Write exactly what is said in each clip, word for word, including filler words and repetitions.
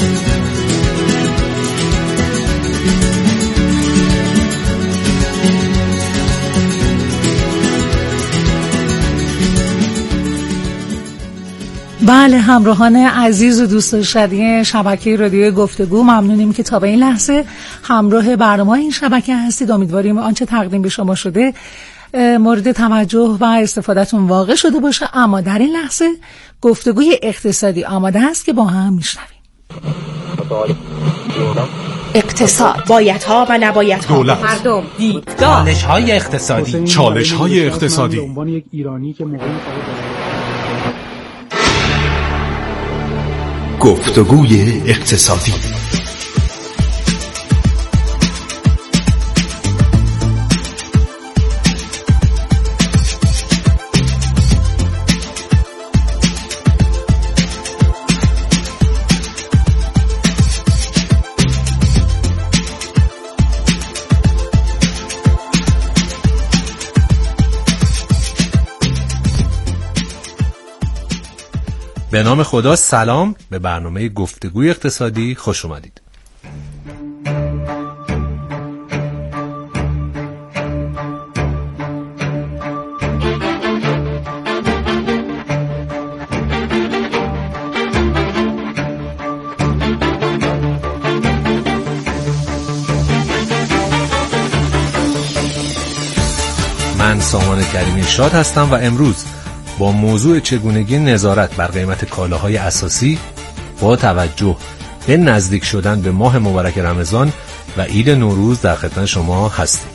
بله، همراهان عزیز و دوست داشتنی شبکه رادیو گفتگو، ممنونیم که تا به این لحظه همراه برنامه این شبکه هستید. امیدواریم آنچه تقدیم به شما شده مورد توجه و استفادهتون واقع شده باشه. اما در این لحظه گفتگوی اقتصادی آماده است که با هم میشنویم. اقتصاد، بایدها و نبایدها، دولت، مردم، دیدگاه، چالش‌های اقتصادی، چالش‌های اقتصادی. به عنوان یک ایرانی که موقعی گفتگوی اقتصادی. به نام خدا، سلام. به برنامه گفتگوی اقتصادی خوش اومدید. من سامان کریمی شاد هستم و امروز با موضوع چگونگی نظارت بر قیمت کالاهای اساسی با توجه به نزدیک شدن به ماه مبارک رمضان و عید نوروز در خدمت شما هستیم.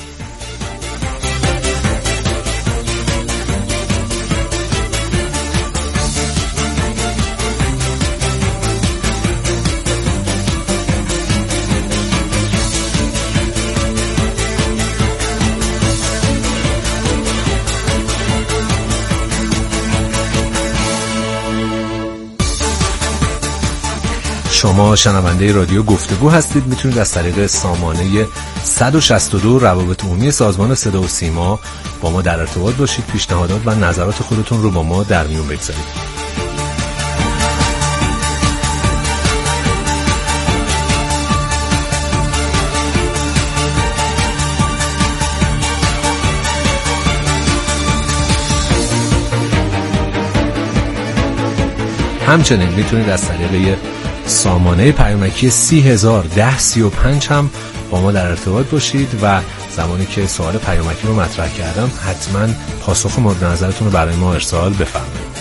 شما شنونده رادیو گفتگو هستید. میتونید از طریق سامانه صد و شصت و دو روابط عمومی سازمان صدا و سیما با ما در ارتباط باشید. پیشنهادات و نظرات خودتون رو با ما در میون بگذارید. همچنین میتونید از طریق سامانه پیامکی سی هزار ده سی و پنج هم با ما در ارتباط باشید و زمانی که سوال پیامکی رو مطرح کردم حتما پاسخ مورد نظرتون رو برای ما ارسال بفرمایید.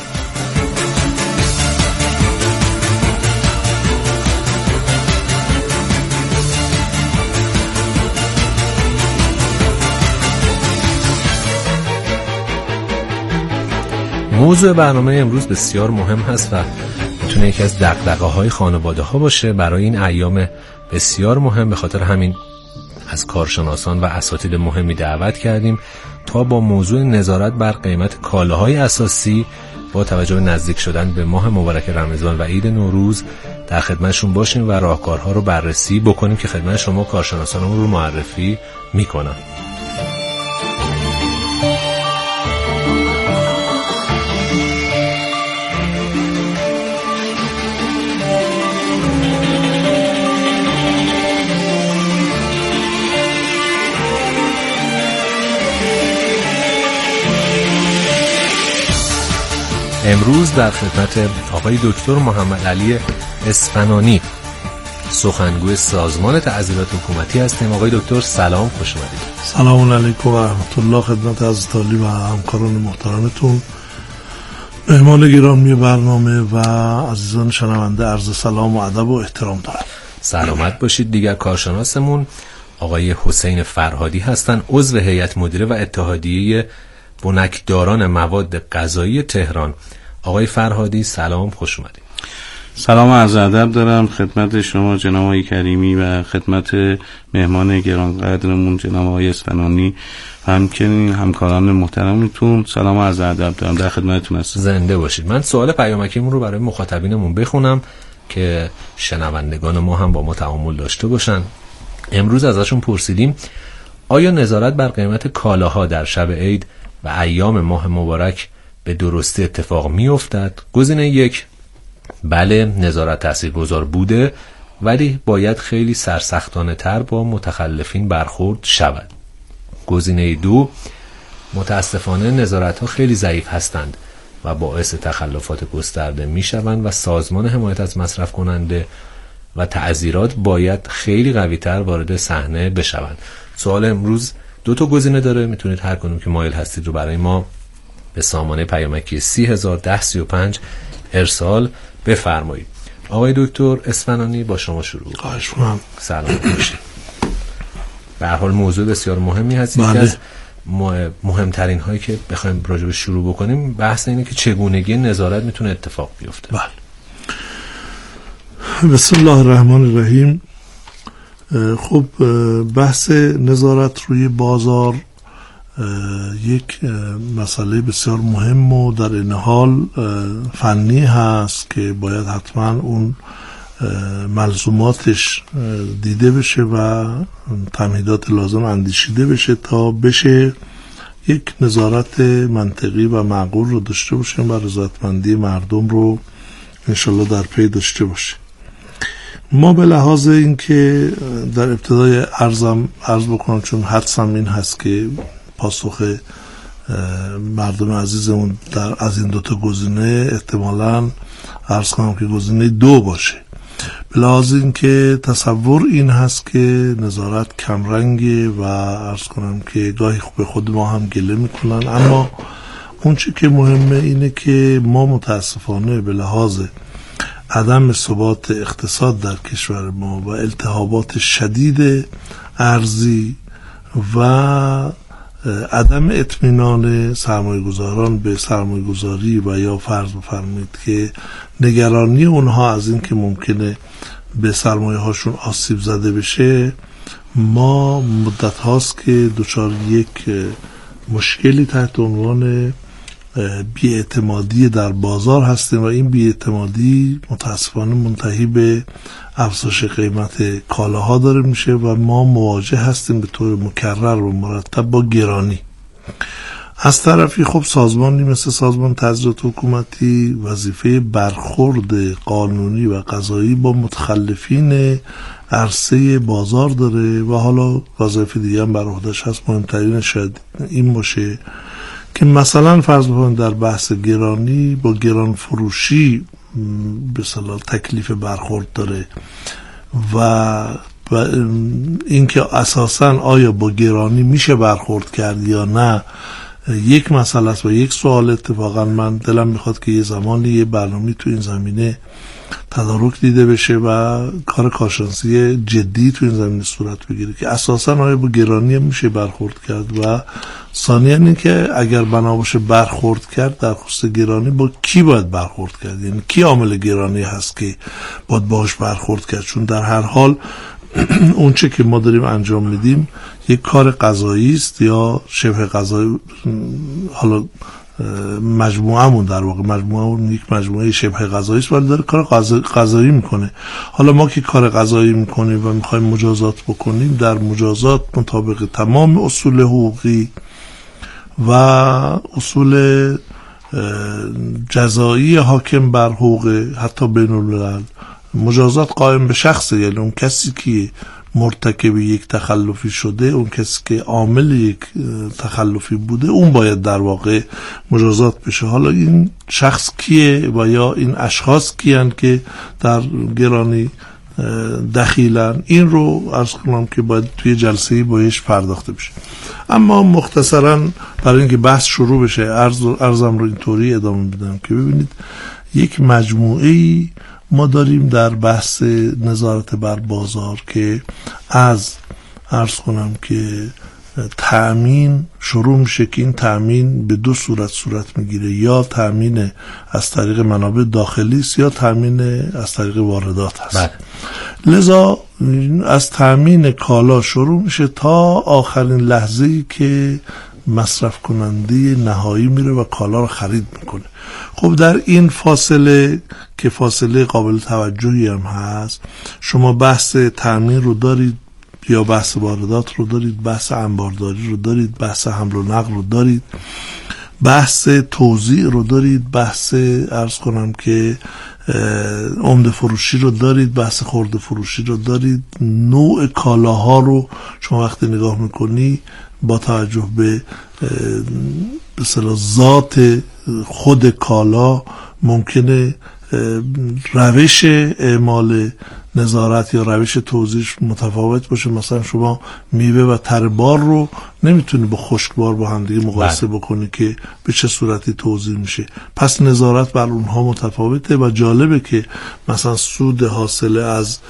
موضوع برنامه امروز بسیار مهم هست و میتونه یکی از دغدغه‌های خانواده‌ها باشه برای این ایام بسیار مهم. به خاطر همین از کارشناسان و اساتید مهمی دعوت کردیم تا با موضوع نظارت بر قیمت کالاهای اساسی با توجه به نزدیک شدن به ماه مبارک رمضان و عید نوروز در خدمتشون باشیم و راهکارها رو بررسی بکنیم که خدمت شما کارشناسانمون رو معرفی میکنم. امروز در خدمت آقای دکتر محمد علی اسفنانی، سخنگوی سازمان تعزیرات حکومتی هستیم. آقای دکتر سلام، خوش اومدید. سلام علیکم و رحمت الله خدمت از تالی و همکاران محترمتون، مهمان گرامی برنامه و عزیزان شنونده، عرض سلام و ادب و احترام دارم. سلامت باشید. دیگر کارشناسمون آقای حسین فرهادی هستن، عضو هیئت مدیره و اتحادیه بنکداران مواد غذایی تهران. آقای فرهادی سلام، خوش اومدید. سلام و عرض ادب دارم خدمت شما جناب آقای کریمی و خدمت مهمان گرانقدرمون جناب آقای اسفنانی و همچنین همکاران محترمتون. سلام و عرض ادب دارم، در خدمتتون هستم. زنده باشید. من سوال پیامکیمون رو برای مخاطبینمون بخونم که شنوندگان ما هم با ما تعامل داشته باشن. امروز ازشون پرسیدیم آیا نظارت بر قیمت کالاها در شب عید و ایام ماه مبارک به درستی اتفاق می افتد؟ گزینه یک، بله نظارت تاثیرگذار بوده ولی باید خیلی سرسختانه تر با متخلفین برخورد شود. گزینه دو، متاسفانه نظارت ها خیلی ضعیف هستند و باعث تخلفات گسترده می شوند و سازمان حمایت از مصرف کننده و تعزیرات باید خیلی قوی تر وارد صحنه بشوند. سوال امروز دو تا گزینه داره، میتونید هر کدوم که مایل هستید رو برای ما به سامانه پیامکی سی هزار ده سی و پنج ارسال بفرمایید. آقای دکتر اصفهانی با شما شروع. خواهش می‌کنم. سلام باشید. به هر حال موضوع بسیار مهمی هست. یکی بله. از مهمترین هایی که بخوایم راجع به شروع بکنیم بحث اینه که چگونگی نظارت میتونه اتفاق بیفته. بله. بسم الله الرحمن الرحیم. خب بحث نظارت روی بازار یک مسئله بسیار مهم و در این حال فنی هست که باید حتما اون ملزوماتش دیده بشه و تمهیدات لازم اندیشیده بشه تا بشه یک نظارت منطقی و معقول رو داشته باشیم و رضایتمندی مردم رو انشالله در پی داشته باشه. ما به لحاظ این که در ابتدای عرضم عرض بکنم، چون حدسم این هست که پاسخ مردم عزیزمون در از این دوتا گزینه احتمالاً عرض کنم که گزینه دو باشه. به لحاظ این که تصور این هست که نظارت کمرنگه و عرض کنم که گاهی به خود ما هم گله میکنن، اما اون چی که مهمه اینه که ما متاسفانه به لحاظ عدم ثبات اقتصاد در کشور ما و التهابات شدید ارزی و عدم اطمینان سرمایه گذاران به سرمایه گذاری و یا فرض بفرمایید که نگرانی اونها از این که ممکنه به سرمایه هاشون آسیب زده بشه، ما مدت هاست که دچار یک مشکلی تحت عنوان بی‌اعتمادی در بازار هستیم و این بی‌اعتمادی متاسفانه منتهی به افزایش قیمت کالاها داره میشه و ما مواجه هستیم به طور مکرر و مرتب با گرانی. از طرفی خب سازمانی مثل سازمان تسهیلات حکومتی وظیفه برخورد قانونی و قضایی با متخلفین عرصه بازار داره و حالا وظایف دیگه هم بر عهده‌اش هست. مهمترین شاید این باشه که مثلا فرض بکنید در بحث گرانی با گران فروشی به اصطلاح تکلیف برخورد داره و و اینکه اساساً آیا با گرانی میشه برخورد کرد یا نه یک مسئله است و یک سوال. اتفاقا من دلم میخواد که یه زمانی یه برنامه تو این زمینه تدارک دیده بشه و کار کارشناسی جدی تو این زمینه صورت بگیره که اساساً آیا با گرانی میشه برخورد کرد و ثانیاً این که اگر بنا باشه برخورد کرد در خصوص گرانی با کی باید برخورد کرد، یعنی کی عامل گرانی هست که باید باهاش برخورد کرد. چون در هر حال اون چه که ما داریم انجام میدیم یک کار قضایی است یا شبه قضایی، حالا مجموعه‌مون در واقع مجموعه‌مون یک مجموعه شبه قضایی است ولی داره کار قضایی میکنه. حالا ما که کار قضایی میکنیم و میخوایم مجازات بکنیم، در مجازات مطابق تمام اصول حقوقی و اصول جزایی حاکم بر حقوق حتی بین الملل، مجازات قائم به شخصه، یعنی اون کسی که مرتکب یک تخلفی شده، اون کسی که عامل یک تخلفی بوده، اون باید در واقع مجازات بشه. حالا این شخص کیه و یا این اشخاص کیان که در گرانی دخیلن، این رو عرض کنم که باید توی جلسه‌ای بهش پرداخته بشه. اما مختصرا برای اینکه بحث شروع بشه عرض عرضم رو اینطوری ادامه بدم که ببینید یک مجموعه‌ای ما داریم در بحث نظارت بر بازار که از عرض کنم که تأمین شروع میشه که این تأمین به دو صورت صورت میگیره، یا تأمین از طریق منابع داخلی است یا تأمین از طریق واردات هست. بله. لذا از تأمین کالا شروع میشه تا آخرین لحظه‌ای که مصرف کننده نهایی میره و کالا رو خرید میکنه. خب در این فاصله که فاصله قابل توجهی هم هست، شما بحث تأمین رو دارید یا بحث واردات رو دارید، بحث انبارداری رو دارید، بحث حمل و نقل رو دارید، بحث توزیع رو دارید، بحث عرض کنم که عمده فروشی رو دارید، بحث خرده فروشی رو دارید. نوع کالاها رو شما وقتی نگاه میکنی با توجه به به اصطلاح ذات خود کالا ممکنه روش اعمال نظارت یا روش توزیعش متفاوت باشه. مثلا شما میوه و تر بار رو نمیتونی با خشکبار با هم دیگه مقایسه بکنی که به چه صورتی توزیع میشه، پس نظارت بر اونها متفاوته. و جالبه که مثلا سود حاصله از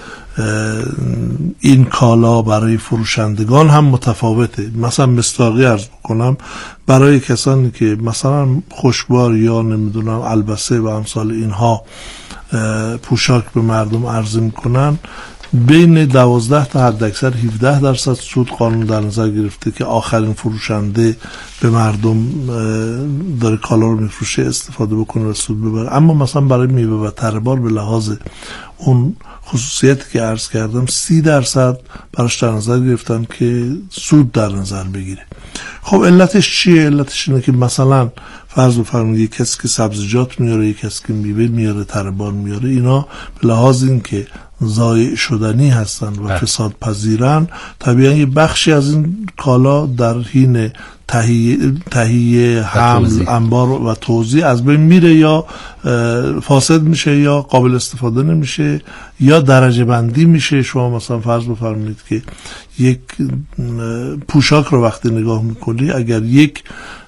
این کالا برای فروشندگان هم متفاوته. مثلا مصداقی عرض بکنم، برای کسانی که مثلا خشکبار یا نمیدونم البسه و امثال اینها پوشاک به مردم عرضه میکنن، بین دوازده تا حد اکثر هفده درصد سود قانون در نظر گرفته که آخرین فروشنده به مردم داره کالا رو میفروشه استفاده بکنه و سود ببره. اما مثلا برای میوه و تر بار به لحاظ اون خصوصیتی که عرض کردم سی درصد براش در نظر گرفتن که سود در نظر بگیره. خب علتش چیه؟ علتش اینه که مثلا فرض بفرمایید یک کسی که سبزیجات میاره، یک کسی که میوه میاره، تر بار میاره، اینا به لحاظ این که ضایع شدنی هستن و فساد پذیرن، طبیعا یه بخشی از این کالا در حین تهیه تهیه حمل، انبار و توزیع از بین میره، یا فاسد میشه یا قابل استفاده نمیشه یا درجه بندی میشه. شما مثلا فرض بفرمایید که یک پوشاک رو وقتی نگاه میکنی، اگر یک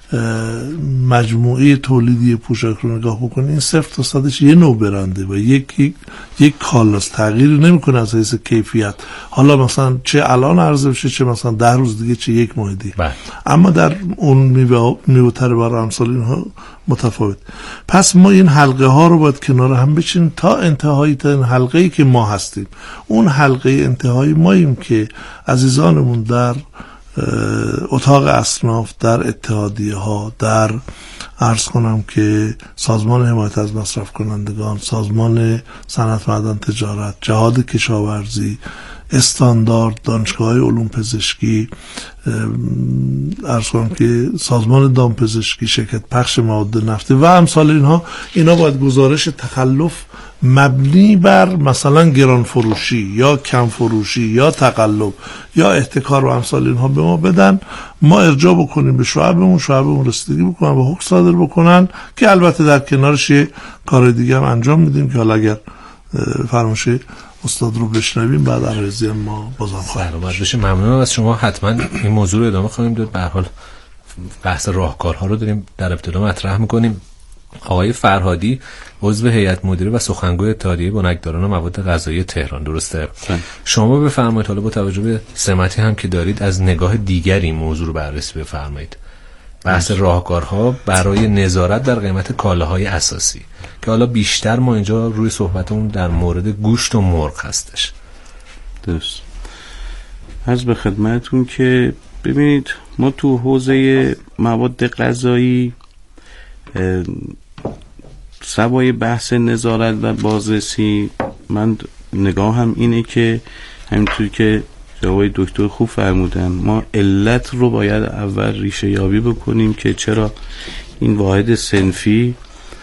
مجموعه تولیدی پوشاک رو نگاه بکنی، این صفر تا صدش یه نوع برنده و یک یک, یک کالاست، تغییری نمیکنه از حیث کیفیت. حالا مثلا چه الان عرضه بشه، چه مثلا ده روز دیگه، چه یک ماه دیگه. اما در اون میوه میوه تر بار امثال اینها متفاوت. پس ما این حلقه ها رو باید کنار هم بچینیم تا انتهایی، تا این حلقه ای که ما هستیم. اون حلقه انتهایی ماییم که عزیزانمون در اتاق اصناف، در اتحادیه ها، در عرض کنم که سازمان حمایت از مصرف کنندگان، سازمان صنعت معدن تجارت، جهاد کشاورزی، استاندارد، دانشگاه علوم پزشکی، عرض کنم که سازمان دامپزشکی، شرکت پخش مواد نفتی و امثال اینها، اینا باید گزارش تخلف مبنی بر مثلا گران فروشی یا کم فروشی یا تقلب یا احتکار و امثال اینها به ما بدن، ما ارجاع بکنیم به شعبمون، شعبمون رسیدگی بکنن و حکم صادر بکنن که البته در کنارش یه کار دیگه هم انجام میدیم که حالا اگر فرمایش استاد رو بشنویم بعد عرضی ما بازم خواهیم بشه. ممنونم از شما. حتما این موضوع رو ادامه خواهیم داد. به هر حال بحث راهکارها رو داریم در ابتدا مطرح میکنیم. آقای فرهادی عضو هیئت مدیره و سخنگوی اتحادیه بنکداران مواد غذایی تهران، درسته؟ سن. شما بفرمایید حالا با توجه به سمتی هم که دارید از نگاه دیگری این موضوع رو بررسی بفرمایید. بحث راهکارها برای نظارت در قیمت کالاهای اساسی که حالا بیشتر ما اینجا روی صحبتمون در مورد گوشت و مرغ هستش. درست. عرض به خدمتتون که ببینید ما تو حوزه مواد غذایی سوای بحث نظارت و بازرسی، من نگاه هم اینه که همینطور که جواب دکتر خوب فرمودن، ما علت رو باید اول ریشه یابی بکنیم که چرا این واحد صنفی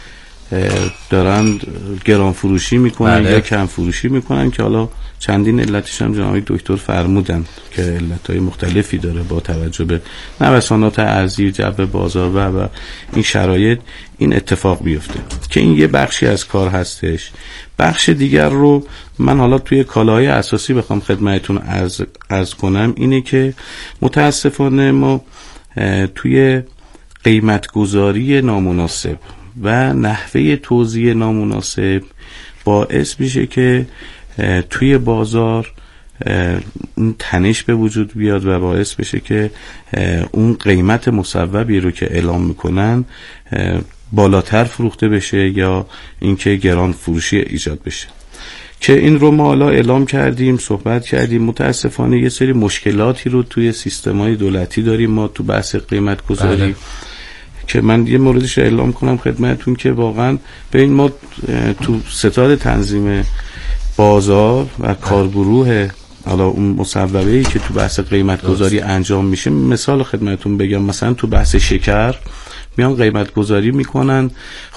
دارن گران فروشی میکنن بله. یا کم فروشی میکنن، که حالا چندین علتش هم جناب دکتر فرمودن که علتهای مختلفی داره با توجه به نوسانات ارزی، جو بازار و و این شرایط این اتفاق بیفته، که این یه بخشی از کار هستش. بخش دیگر رو من حالا توی کالاهای اساسی بخوام خدمتتون عرض عرض کنم اینه که متاسفانه ما توی قیمت گذاری نامناسب و نحوه توزیع نامناسب باعث میشه که توی بازار اون تنش به وجود بیاد و باعث بشه که اون قیمت مصوبی رو که اعلام میکنن بالاتر فروخته بشه یا اینکه گران فروشی ایجاد بشه، که این رو ما حالا اعلام کردیم، صحبت کردیم. متاسفانه یه سری مشکلاتی رو توی سیستم‌های دولتی داریم ما تو بحث قیمت گذاری بله. که من یه موردش اعلام کنم خدمتتون که واقعا ببین ما تو ستاد تنظیم بازار و کارگروه حالا اون مصوبه‌ای که تو بحث قیمت گذاری انجام میشه، مثال خدمتتون بگم مثلا تو بحث شکر میان قیمت گذاری میکنن، خب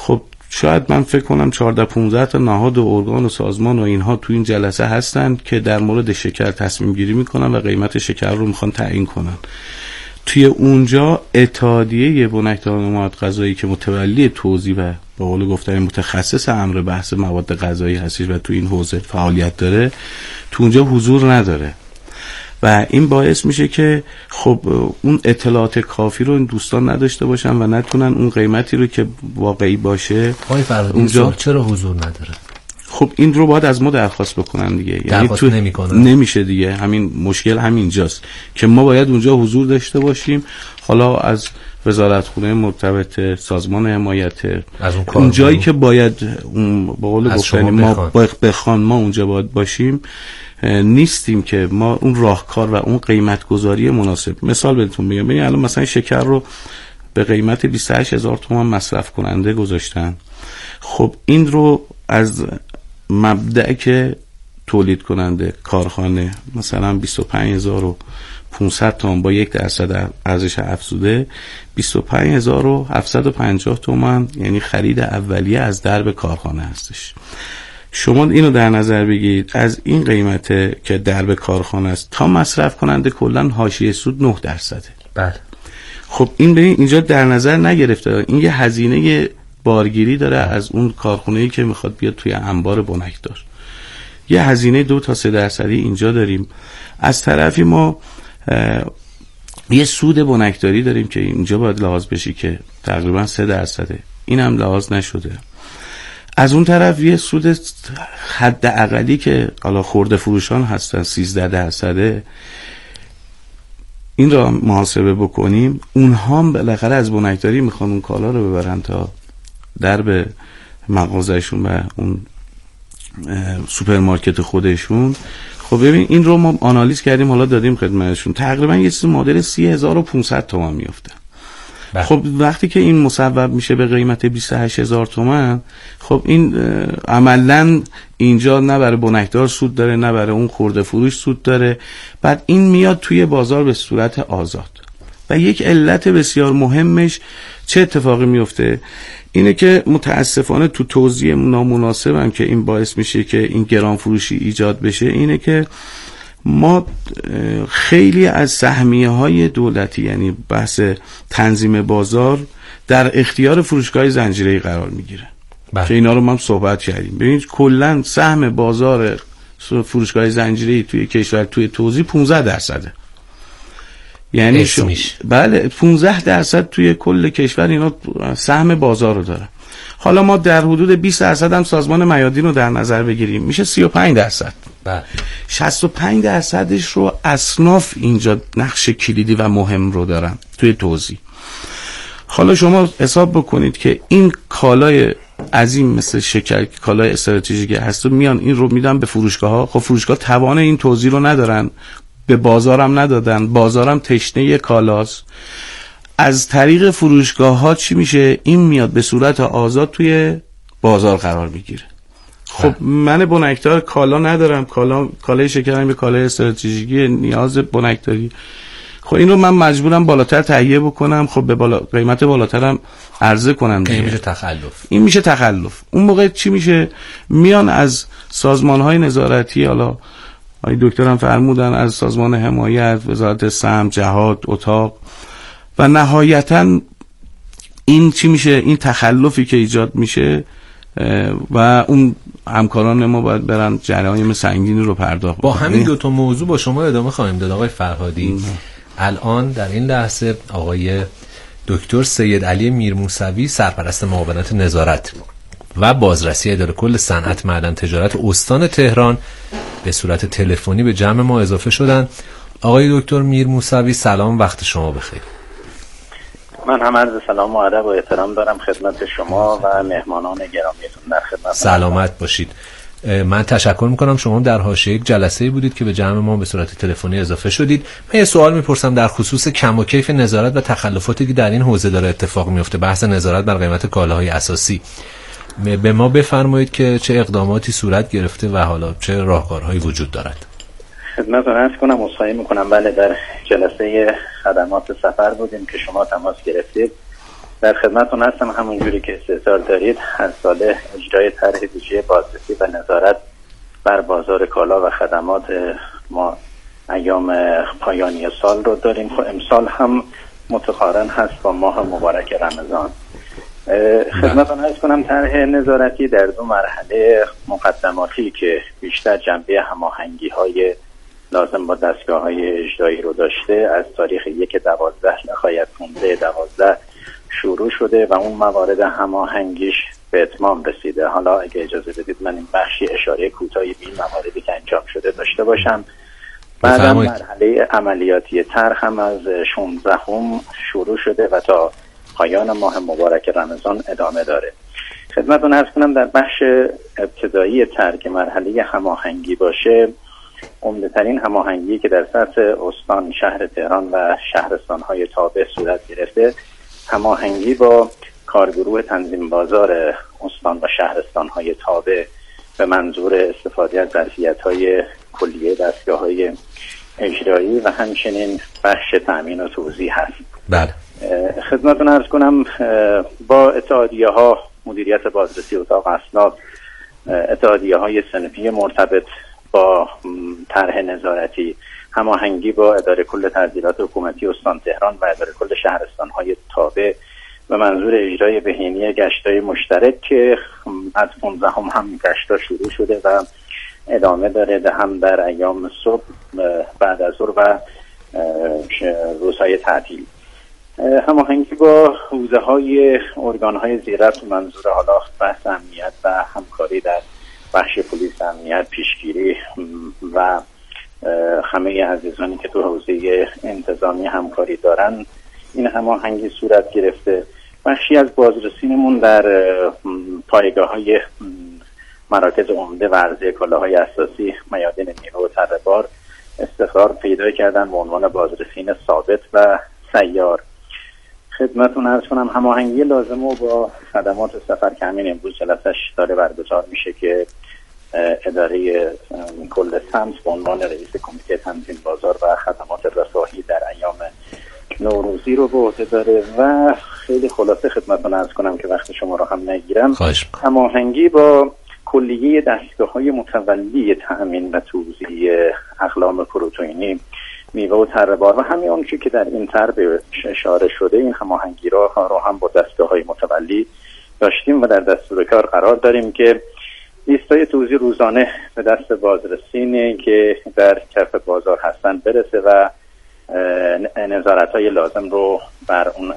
شاید من فکر کنم چهارده پانزده تا نهاد و ارگان و سازمان و اینها تو این جلسه هستن که در مورد شکر تصمیم گیری میکنن و قیمت شکر رو میخوان تعیین کنن. توی اونجا اتحادیه بنکداران مواد غذایی که متولی توزیع و به قول گفتن متخصص امر بحث مواد غذایی هستش و تو این حوزه فعالیت داره، تو اونجا حضور نداره و این باعث میشه که خب اون اطلاعات کافی رو این دوستان نداشته باشن و نتونن اون قیمتی رو که واقعی باشه. آقای فرهادی اونجا چرا حضور نداره؟ خب این رو باید از ما درخواست بکنن دیگه، یعنی تو نمیکنن. نمیشه دیگه، همین مشکل همینجاست که ما باید اونجا حضور داشته باشیم. حالا از وزارتخونه مرتبط، سازمان حمایت، از اون, اون جایی که باید اون به قول گفتنی ما بخوان ما اونجا باید باشیم نیستیم که ما اون راهکار و اون قیمت گذاری مناسب. مثال بهتون میگم، ببین الان مثلا شکر رو به قیمت بیست و هشت هزار تومان مصرف کننده گذاشتن. خب این رو از مبدأ که تولید کننده کارخانه مثلا بیست و پنج هزار و پانصد تومان با یک درصد ارزش افزوده، بیست و پنج هزار و هفتصد و پنجاه تومان یعنی خرید اولیه از درب کارخانه هستش. شما اینو در نظر بگیرید، از این قیمت که درب کارخانه است تا مصرف کننده کلا حاشیه سود نه درصده. بله. خب این ببین اینجا در نظر نگرفته، این یه هزینه بارگیری داره از اون کارخونه‌ای که میخواد بیاد توی انبار بنکدار، یه هزینه دو تا سه درصدی اینجا داریم. از طرفی ما یه سود بنکداری داریم که اینجا باید لحاظ بشی که تقریبا سه درصده، این هم لحاظ نشده. از اون طرف یه سود حد اقلی که حالا خرده فروشان هستن سیزده درصده، این را محاسبه بکنیم، اونها هم بالاخره از بنکداری میخوان اون کالا رو ببرن تا درب مغازهشون و اون سوپرمارکت خودشون. خب ببین این رو ما آنالیز کردیم، حالا دادیم خدمتشون، تقریبا یه چیز معادل سی هزار و پانصد تومان میفته. بله. خب وقتی که این مصوب میشه به قیمت بیست و هشت هزار تومان، خب این عملاً اینجا نه برای بنکدار سود داره نه برای اون خرده فروش سود داره. بعد این میاد توی بازار به صورت آزاد و یک علت بسیار مهمش چه اتفاقی میفته اینه که متاسفانه تو توزیع نامناسب هم که این باعث میشه که این گران فروشی ایجاد بشه، اینه که ما خیلی از سهمیه های دولتی یعنی بحث تنظیم بازار در اختیار فروشگاه زنجیره‌ای قرار میگیره که اینا رو ما هم صحبت کردیم. ببینید کلا سهم بازار فروشگاه زنجیره‌ای توی کشور توی توزیع پانزده درصده، یعنی شو... بله پانزده درصد توی کل کشور اینا سهم بازار رو داره. حالا ما در حدود بیست درصد هم سازمان میادین رو در نظر بگیریم میشه سی و پنج درصد. بله. شصت و پنج درصدش رو اصناف اینجا نقش کلیدی و مهم رو دارن توی توزیع. حالا شما حساب بکنید که این کالای عظیم مثل شکر کالای استراتژیک هست میان این رو میدن به فروشگاه ها. خب فروشگاه توان این توزیع رو ندارن، به بازارم ندادن، بازارم تشنه کالاست. از طریق فروشگاه ها چی میشه؟ این میاد به صورت آزاد توی بازار قرار میگیره. خب من بنکدار کالا ندارم، کالا کالای شکرم به کالای استراتژیکی نیاز بنکداری، خب این رو من مجبورم بالاتر تهیه بکنم، خب به بالا قیمت بالاترم عرضه کنم. این میشه تخلف. این میشه تخلف. اون موقع چی میشه؟ میان از سازمان‌های نظارتی، حالا آقای دکترم فرمودن از سازمان حمایت، وزارت سهم، جهاد، اتاق و نهایتاً این چی میشه؟ این تخلفی که ایجاد میشه و اون همکاران ما باید برن جرایم سنگینی رو پرداخت با همین دو تا موضوع با شما ادامه خواهیم داد آقای فرهادی. الان در این لحظه آقای دکتر سید علی میرموسوی سرپرست معاونت نظارت و بازرسی اداره کل صنعت معدن تجارت استان تهران به صورت تلفنی به جمع ما اضافه شدن. آقای دکتر میرموسوی سلام، وقت شما بخیر. من هم عرض سلام و ادب و احترام دارم خدمت شما و مهمانان گرامیتون. در خدمت سلامت باشید. من تشکر میکنم، شما در حاشیه یک جلسه بودید که به جمع ما به صورت تلفنی اضافه شدید. من یه سوال میپرسم در خصوص کم و کیف نظارت و تخلفاتی که در این حوزه داره اتفاق میفته، بحث نظارت بر قیمت کالاهای اساسی. به ما بفرمایید که چه اقداماتی صورت گرفته و حالا چه راهکارهایی وجود دارد. خدمتتون عرض کنم، عذرخواهی میکنم، بله در جلسه خدمات سفر بودیم که شما تماس گرفتید در خدمتتون هستم. همونجوری که استحضار دارید از سال اجرای طرح بودجه بازرسی و نظارت بر بازار کالا و خدمات ما ایام پایانی سال رو داریم. خب امسال هم متقارن هست با ماه مبارک رمضان. خدمتتون عرض کنم طرح نظارتی در دو مرحله مقدماتی که بیشتر جنبه هماهنگی‌های لازم با دستگاه‌های اجرایی رو داشته از تاریخ یک دوازده نهایت پانزده دوازده شروع شده و اون موارد هماهنگیش به اتمام رسیده. حالا اگه اجازه بدید من این بخشی اشاره کوتاهی به این مواردی که انجام شده داشته باشم. بعدم مرحله عملیاتی طرح هم از شانزدهم شروع شده و تا پایان ماه مبارک رمضان ادامه داره. خدمتتون عرض کنم در بخش ابتدایی طرح که مرحله هماهنگی باشه، عمده‌ترین هماهنگی که در سطح استان، شهر تهران و شهرستان‌های تابع صورت گرفته، هماهنگی با کارگروه تنظیم بازار استان و شهرستان‌های تابع به منظور استفاده از ظرفیت‌های کلیه دستگاه‌های اجرایی و همچنین بخش تأمین و توزیع هست. بله. خدمتتون عرض کنم با اتحادیه‌ها، مدیریت بازرسی اتاق اسناد، اتحادیه‌های صنفی مرتبط با طرح نظارتی، هماهنگی با اداره کل تعدیلات حکومتی استان تهران و اداره کل شهرستان‌های تابع به منظور اجرای بهینه گشت‌های مشترک که از پانزدهم هم گشت‌ها شروع شده و ادامه داره، هم در ایام صبح، بعد از ظهر و روزهای تعطیل. هماهنگی با حوزه‌های ارگان‌های زیررأس به منظور حالا بحث امنیت و همکاری در بخش پلیس، امنیت، پیشگیری و همه عزیزانی که تو حوزه انتظامی همکاری دارن، این هماهنگی صورت گرفته. بخشی از بازرسینمون در پایگاه‌های مراکز عمده و عرضه کالاهای اساسی، میادین میوه و تره‌بار استقرار پیدا کردن به عنوان بازرسین ثابت و سیار. خدمتتون عرض کنم هماهنگی لازمه با خدمات سفر که همین امروز جلسش داره برگزار میشه که اداره کل سمت به عنوان رئیس کمیته تنظیم بازار و خدمات رفاهی در ایام نوروزی رو به عهده داره. و خیلی خلاصه خدمتتون عرض کنم که وقت شما رو هم نگیرم، هماهنگی با کلیه دستگاه‌های متولی تأمین و توزیع اقلام پروتئینی، میوه و تره‌بار و همین اون که در این طرح اشاره شده، این هماهنگی را رو هم با دستگاه‌های متولی داشتیم و در دستور کار قرار داریم که لیست‌های توزیع روزانه به دست بازرسینی که در کف بازار هستن برسه و نظارت‌های لازم رو بر اون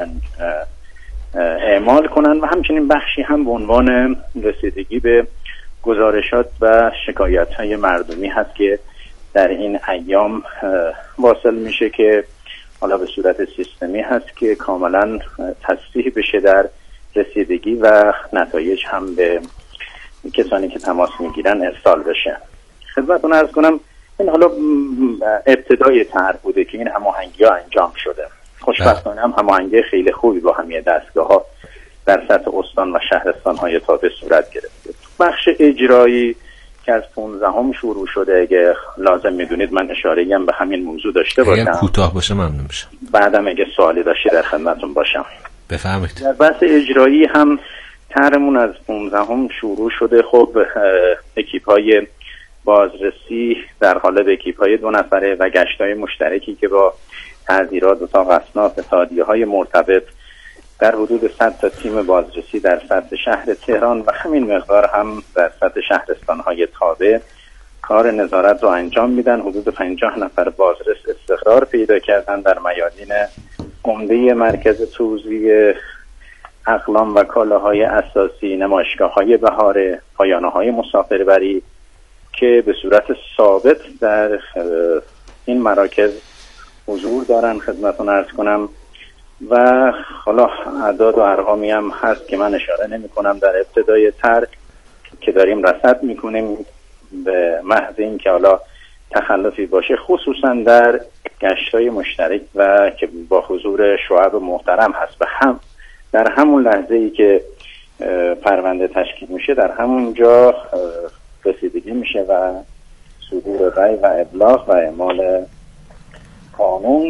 اعمال کنن و همچنین بخشی هم به عنوان رسیدگی به گزارشات و شکایت‌های مردمی هست که در این ایام واصل میشه که حالا به صورت سیستمی هست که کاملا تصحیح بشه در رسیدگی و نتایج هم به کسانی که تماس میگیرن ارسال بشه. خدمتتون عرض کنم این حالا ابتدای طرح بوده که این هماهنگی ها انجام شده. خوشبختانه هم هماهنگی خیلی خوبی با همه دستگاه ها در سطح استان و شهرستان های تابع صورت گرفته. بخش اجرایی که از پانزدهم شروع شده، اگه لازم میدونید من اشاره‌ای هم به همین موضوع داشته باشم. اگه کوتاه باشه ممنون میشم. بعدم اگه سوالی داشتی در خدمتتون باشم. بفرمایید. در بحث اجرایی هم طرحمون از پانزدهم شروع شده. خب اکیپ‌های بازرسی در قالب اکیپ‌های دو نفره و گشت‌های مشترکی که با تعزیرات اتاق اسناد، اتحادیه‌های مرتبط در حدود صد تا تیم بازرسی در سطح شهر تهران و همین مقدار هم در سطح شهرستان‌های تابع کار نظارت رو انجام میدن. حدود پنجاه نفر بازرس استقرار پیدا کردن در میادین عمده مرکز توزیع اقلام و کالاهای اساسی، نمایشگاه‌های بهاره، پایانه‌های مسافربری که به صورت ثابت در این مراکز حضور دارن. خدمتتون عرض کنم و حالا اعداد و ارقامی هم هست که من اشاره نمی کنم در ابتدای طرح که داریم رصد میکنیم به محض این که حالا تخلفی باشه، خصوصا در گشت‌های مشترک و که با حضور شعب محترم هست. به هم در همون لحظه ای که پرونده تشکیل میشه در همونجا رسیدگی میشه و صدور رأی و ابلاغ و اعمال قانون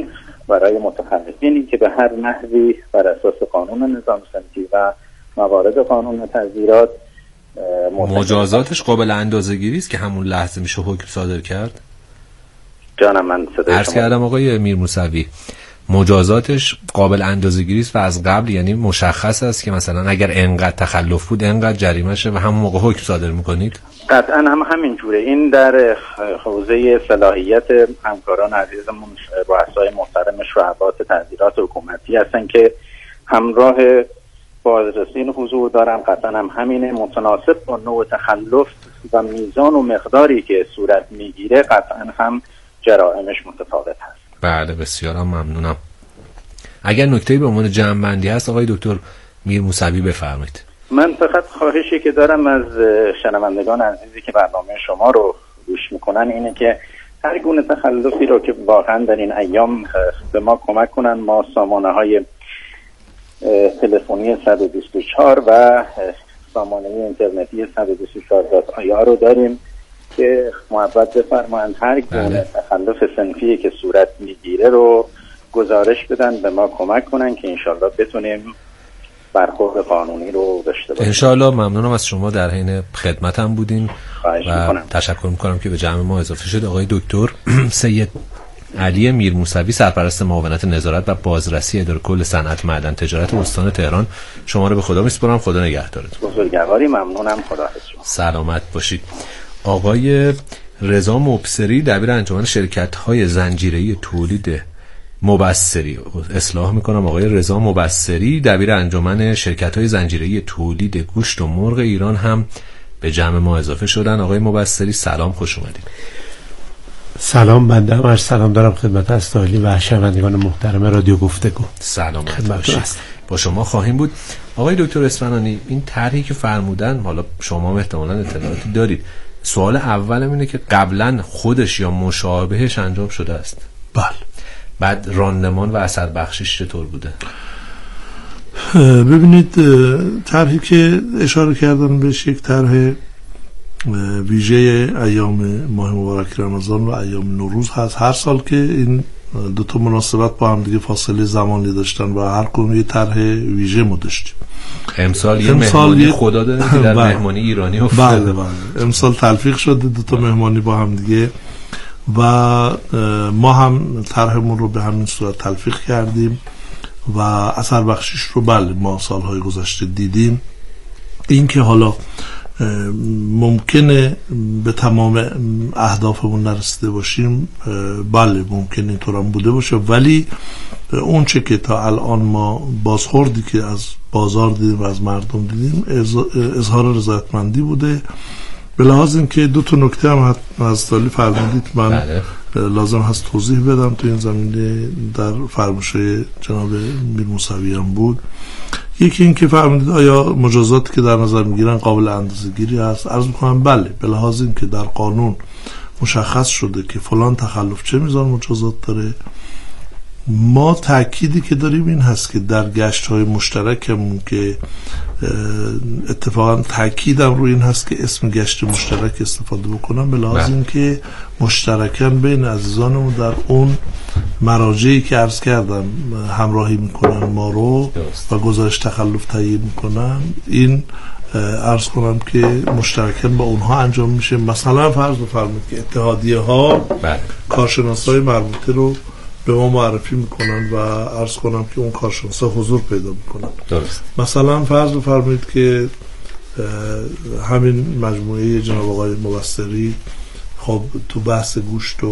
برای متخلفینی که به هر نحوی بر اساس قانون نظام صنفی و موارد قانون تذیرات مجازاتش قابل اندازه‌گیری است که همون لحظه میشه حکم صادر کرد. جانم من صدای عرض کردم آقای میرموسوی مجازاتش قابل اندازه‌گیری است و از قبل یعنی مشخص است که مثلا اگر انقدر تخلف بود انقدر جریمه شه و همون موقع حکم صادر میکنید. قطعا هم همین جوره. این در حوزه صلاحیت همکاران عزیزمون رؤسای محترم شعبات تذیرات حکومتی هستن که همراه بازرسین حضور دارم. قطعا هم همینه، متناسب با نوع تخلف و میزان و مقداری که صورت میگیره قطعا هم جرائمش متفاوت هست. بله بسیار هم ممنونم. اگر نکته‌ای به عنوان جمع‌بندی هست آقای دکتر میرموسوی بفرمایید. من فقط خواهشی که دارم از شنوندگان عزیزی که برنامه شما رو گوش میکنن اینه که هر گونه تخلفی رو که واقعا در این ایام به ما کمک کنن. ما سامانه های تلفنی صد و بیست و چهار و سامانه اینترنتی صد و بیست و چهار دات آی آر رو داریم که محبت بفرمایند هر گونه تخلف صنفی که صورت میگیره رو گزارش بدن، به ما کمک کنن که انشالله بتونیم برخورد قانونی رو داشته باشیم. انشالله. ممنونم از شما، در حین خدمتم بودین و میکنم. تشکر میکنم که به جمع ما اضافه شد. آقای دکتر سید علی میرموسوی، سرپرست معاونت نظارت و بازرسی اداره کل صنعت معدن تجارت استان تهران، شما رو به خدا میسپارم. خدا نگهدارتون. بزرگواری. ممنونم. خدا حافظ. سلامت باشید. آقای رضا مبصری، دبیر انجمن شرکت‌های زنجیره‌ای تولید مبصری، اصلاح میکنم آقای رضا مبصری، دبیر انجمن شرکت‌های زنجیره‌ای تولید گوشت و مرغ ایران هم به جمع ما اضافه شدن. آقای مبصری سلام، خوش اومدید. سلام، بنده هم سلام دارم خدمت اساتید و شنوندگان محترم رادیو گفتگو. سلام باشید. با شما خواهیم بود. آقای دکتر اصفهانی، این طرحی که فرمودن، حالا شما احتمالاً اطلاعاتی دارید، سوال اولم اینه که قبلا خودش یا مشابهش انجام شده است؟ بله. بعد راندمان و اثر بخشش چطور بوده؟ ببینید، طرحی که اشاره کردن بهش یک طرح ویژه ایام ماه مبارک رمضان و ایام نوروز هست. هر سال که این دو تا مناسبت با هم دیگه فاصله زمانی داشتن و هر کدوم یه طرح ویژه ما داشتیم. امسال یه مهمانی خدا داره که در مهمانی ایرانی افتاده. بله بله. امسال تلفیق شده دو تا مهمانی با هم دیگه و ما هم طرحمون رو به همین صورت تلفیق کردیم و اثر بخشیش رو بله ما سالهای گذشته دیدیم. این که حالا ممکنه به تمام اهدافمون نرسیده باشیم، بله ممکنه اینطور هم بوده باشه، ولی اون چه که تا الان ما بازخوردی که از بازار دیدیم و از مردم دیدیم اظهار رضایتمندی بوده. به لحاظ این که دو تا نکته هم از سالی فرمودید من بله. لازم هست توضیح بدم تو این زمینه، در فرمایش جناب میرموسوی هم بود. یکی این که فرمودید آیا مجازاتی که در نظر میگیرن قابل اندازه‌گیری هست؟ عرض میکنم بله، به لحاظ این که در قانون مشخص شده که فلان تخلف چه میزان مجازات داره. ما تأکیدی که داریم این هست که در گشت‌های مشترکمون که اتفاقا تأکیدم روی این هست که اسم گشت مشترک استفاده بکنم، به لحاظ این که مشترکاً بین عزیزانمون در اون مراجعی که عرض کردم همراهی میکنن ما رو و گزارش تخلف تهیه میکنن، این عرض کنم که مشترکاً با اونها انجام میشه. مثلا فرض بفرمایید که اتحادیه ها کارشناسای مربوطه رو به ما معرفی میکنن و عرض کنم که اون کارشناسا حضور پیدا میکنن. درست. مثلا فرض بفرمایید که همین مجموعه جناب آقای مبصری خب تو بحث گوشت و